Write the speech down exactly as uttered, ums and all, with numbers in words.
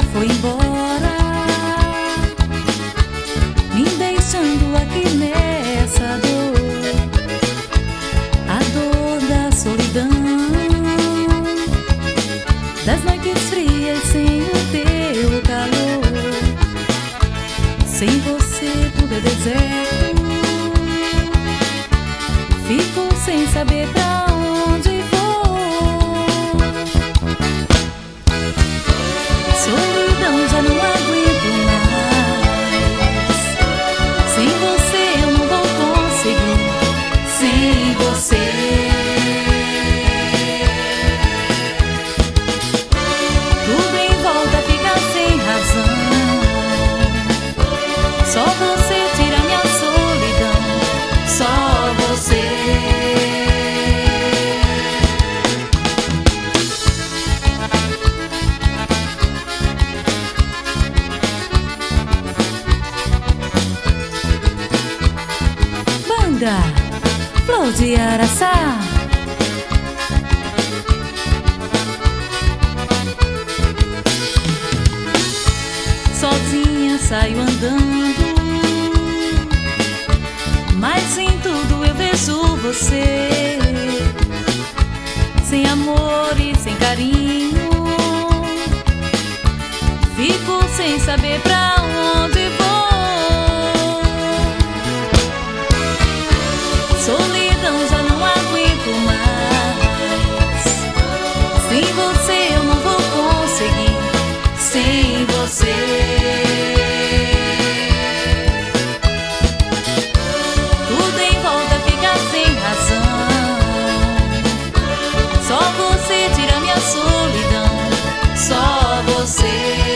foi embora, me deixando aqui nessa dor, a dor da solidão, das noites frias sem o teu calor. Sem você tudo é deserto, fico sem saber pra onde vou. Solidão, já não aguento mais. Sem você eu não vou conseguir. Sem você tudo em volta fica sem razão. Só você tira minha solidão. Só você. Banda Flor de Araçá. Sozinha saio andando, mas em tudo eu vejo você. Sem amor e sem carinho, fico sem saber pra onde vou. Solidão, já não aguento mais. Sem você eu não vou conseguir. Sem você tudo em volta fica sem razão. Só você tira minha solidão. Só você.